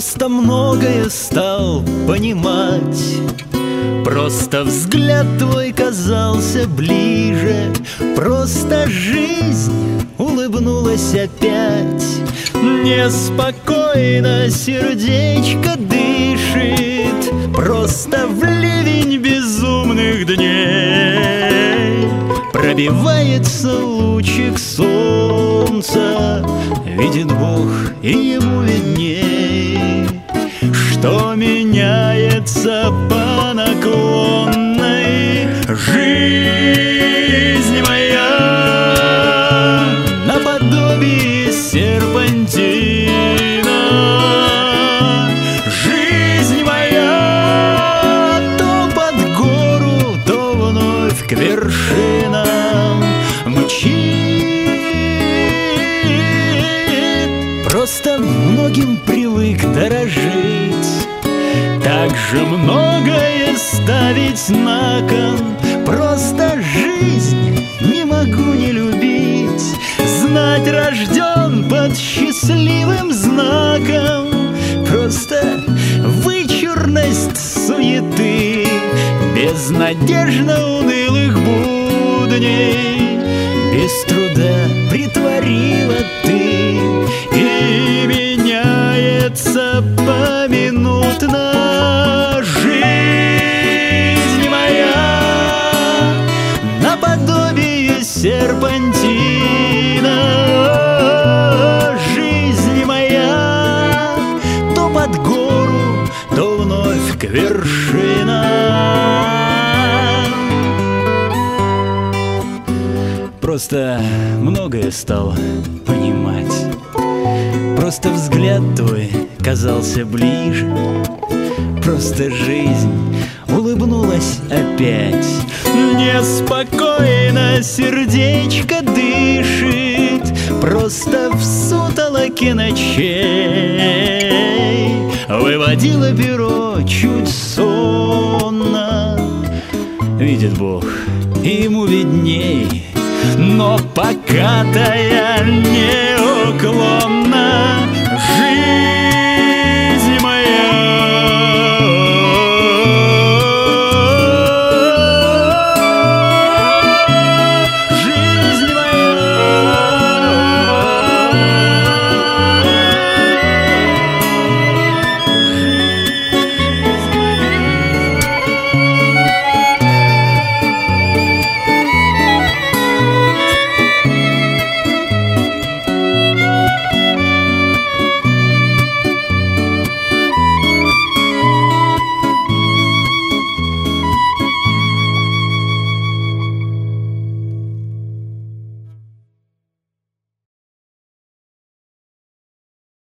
Просто многое стал понимать. Просто взгляд твой казался ближе. Просто жизнь улыбнулась опять. Неспокойно сердечко дышит. Просто в ливень безумных дней пробивается лучик солнца. Видит Бог, и ему видней, что меняется по наклонной жизнь моя наподобие серпантина. Жизнь моя то под гору, то вновь к вершинам мчит. Просто многим привык дорожить, так же многое ставить на кон. Просто жизнь не могу не любить, знать рожден под счастливым знаком. Просто вычурность суеты, безнадежно унылых будней, без труда притворила ты, и меняется поминутно жизнь моя наподобие серпантина. Жизнь моя то под гору, то вновь к вершинам. Просто многое стал понимать. Просто взгляд твой казался ближе. Просто жизнь улыбнулась опять. Неспокойно сердечко дышит. Просто в сутолоке ночей выводила перо чуть сонно. Видит Бог, и ему видней, но покатая неуклонно